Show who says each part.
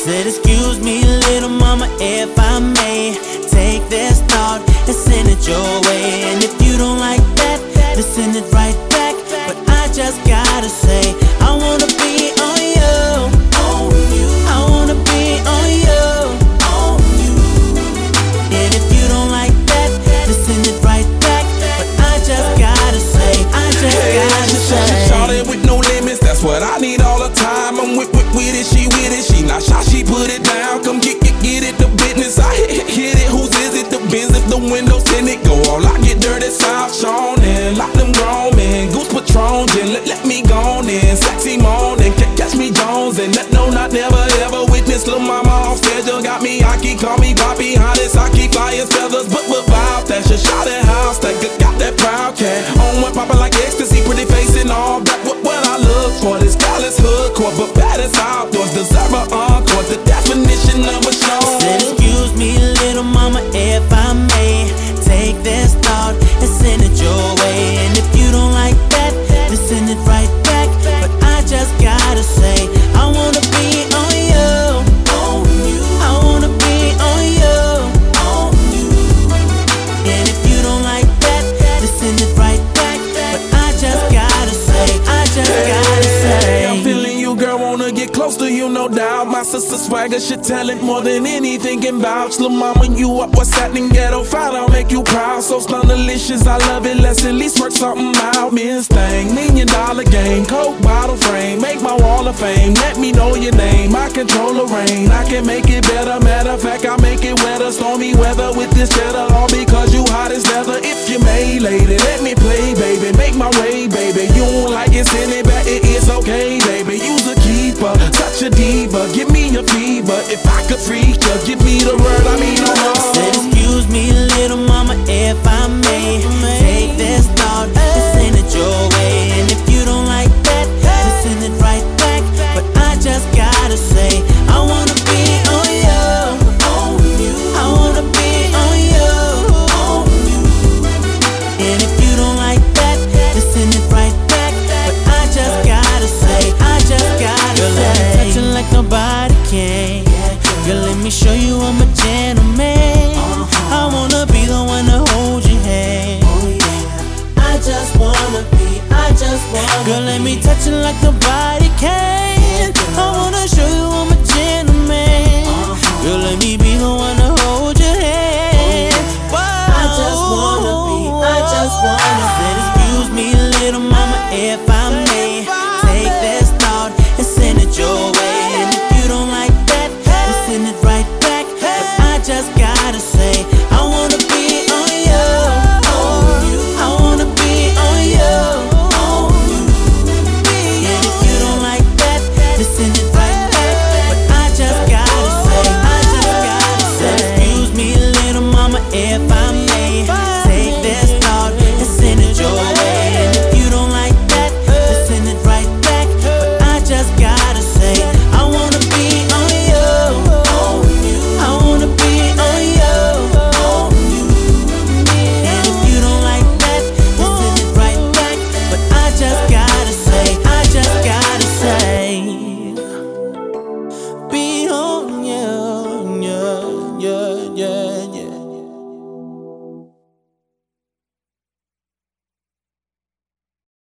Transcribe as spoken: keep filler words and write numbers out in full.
Speaker 1: Said excuse me little mama if I may take this thought and send it your way. And if you don't like that, then send it right back. But I just gotta say, I wanna be on you, on you. I wanna be on you, on you. And if you don't like that, then send it right back. But I just gotta say, I just gotta say,
Speaker 2: shawty with no limits, that's what I need all the time. I'm with, with, with it, she with it, she not shy, she put it down. Come get, get, get it, the business, I hit, hit, hit it. Whose is it? The Benz, if the windows tinted, go all I get dirty, South Sean and like them grown men. Goose Patron, then let, let me go on in. Sexy morning, catch me Jones, and that no, not never ever witness. Lil' mama off schedule, got me hockey, call me Poppy, honest, I keep flying feathers, but but vibe, that's your shot at house, that got that proud cat. On one poppin' like ecstasy, pretty face and all that. What, what I look for, this callous hood core, but bad as outdoors, deserve a encore, the definition of a show.
Speaker 1: Said excuse me little mama if I may take this thought and send it your way. And if you don't like that, then send it right back. But I just gotta say, I wanna be on you, on you. I wanna be on you, on you. And if you don't like that, then send it right back. But I just gotta say, I just gotta say,
Speaker 2: I'm feeling you, girl, wanna get close to you, no doubt. My sister swagger, shit talent more than anything can vouch. Lil' mama, you up, what's happening? Ghetto fight, I'll make you proud. So stun delicious, I love it, let's at least work something out. Miss Thing, million dollar game, coke bottle frame, make my wall of fame. Let me know your name, I control the rain, I can make it better. Matter of fact, I make it wetter, stormy weather with this cheddar. All because you hot as leather. If you may, lady, let me play, baby, make my way, baby. You don't like it, send it back, it is okay, baby. You's a keeper, such a diva, give me a fever. If I could freak you, give me the word, I mean no more.
Speaker 1: Said excuse me little mama if I may take this thought and send it your way. And if you don't like that, then send it right back. But I just gotta say, I wanna be on you, on you. I wanna be on you, on you. And if you don't like that, then send it right back. But I just gotta say, I just gotta Girl, say, let me touch it like nobody can. Girl, let me show you I'm a gentleman. I wanna be the one to hold your hand. I just wanna be, I just wanna Girl, let me touch it like nobody can. I wanna